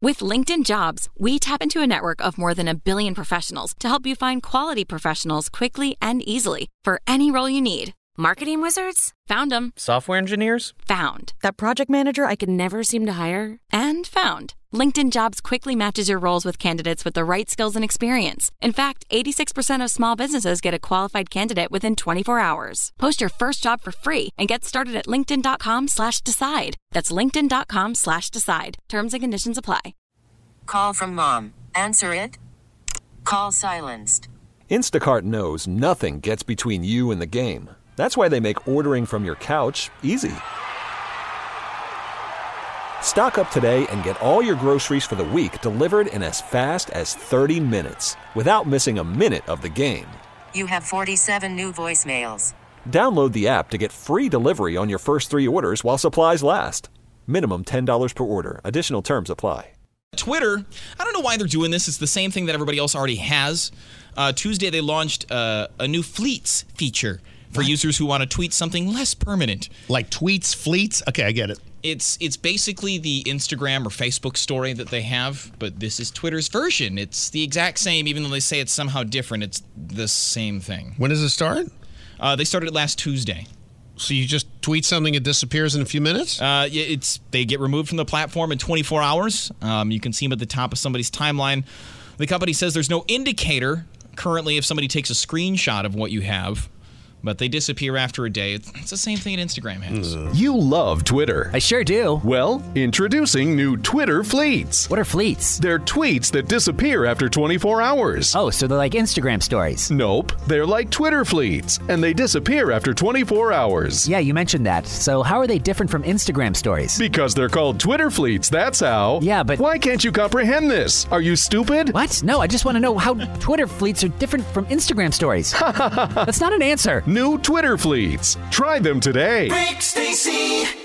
With LinkedIn Jobs, we tap into a network of more than 1 billion professionals to help you find quality professionals quickly and easily for any role you need. Marketing wizards? Found them. Software engineers? Found. That project manager I could never seem to hire? And found. LinkedIn Jobs quickly matches your roles with candidates with the right skills and experience. In fact, 86% of small businesses get a qualified candidate within 24 hours. Post your first job for free and get started at linkedin.com/decide. That's linkedin.com/decide. Terms and conditions apply. Call from mom. Answer it. Call silenced. Instacart knows nothing gets between you and the game. That's why they make ordering from your couch easy. Stock up today and get all your groceries for the week delivered in as fast as 30 minutes without missing a minute of the game. You have 47 new voicemails. Download the app to get free delivery on your first 3 orders while supplies last. Minimum $10 per order. Additional terms apply. Twitter, I don't know why they're doing this. It's the same thing that everybody else already has. Tuesday, they launched a new Fleets feature for users who want to tweet something less permanent. Like tweets, fleets? Okay, I get it. It's basically the Instagram or Facebook story that they have, but this is Twitter's version. It's the exact same, even though they say it's somehow different. It's the same thing. When does it start? They started last Tuesday. So you just tweet something, it disappears in a few minutes? They get removed from the platform in 24 hours. You can see them at the top of somebody's timeline. The company says there's no indicator currently if somebody takes a screenshot of what you have, but they disappear after a day. It's the same thing that Instagram has. You love Twitter. I sure do. Well, introducing new Twitter Fleets. What are fleets? They're tweets that disappear after 24 hours. Oh, so they're like Instagram stories. Nope. They're like Twitter Fleets, and they disappear after 24 hours. Yeah, you mentioned that. So how are they different from Instagram stories? Because they're called Twitter Fleets, that's how. Yeah, but... Why can't you comprehend this? Are you stupid? What? No, I just want to know how Twitter Fleets are different from Instagram stories. That's not an answer. New Twitter Fleets. Try them today. Rick Stacy.